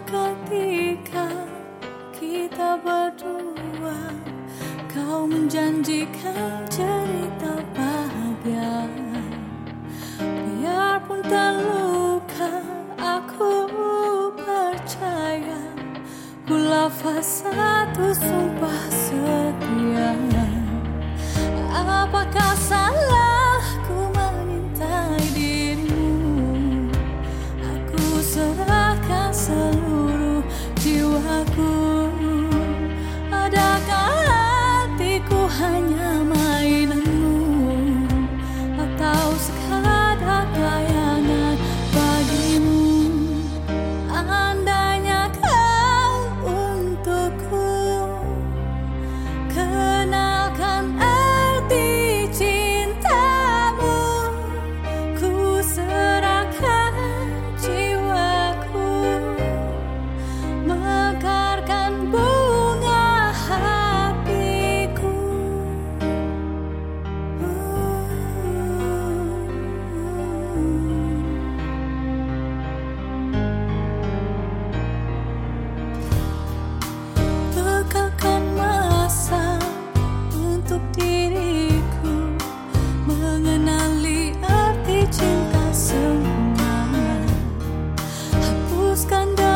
ketika kita berdua, kau menjanjikan cerita bahagia. Biarpun terluka, aku percaya. Ku lafaz satu sumpah setia. Apakah salahku mencintai dirimu? Aku serahkan seluruh jiwaku. Adakah hatiku hanya mainanmu, atau sekadar layangan bagimu? Andainya kau untukku, kenalkan arti cintamu. Ku serahkan jiwaku, mekarkan bunga hatiku. Bekalkan masa untuk diriku, mengenali arti cinta sempurna. Hapuskan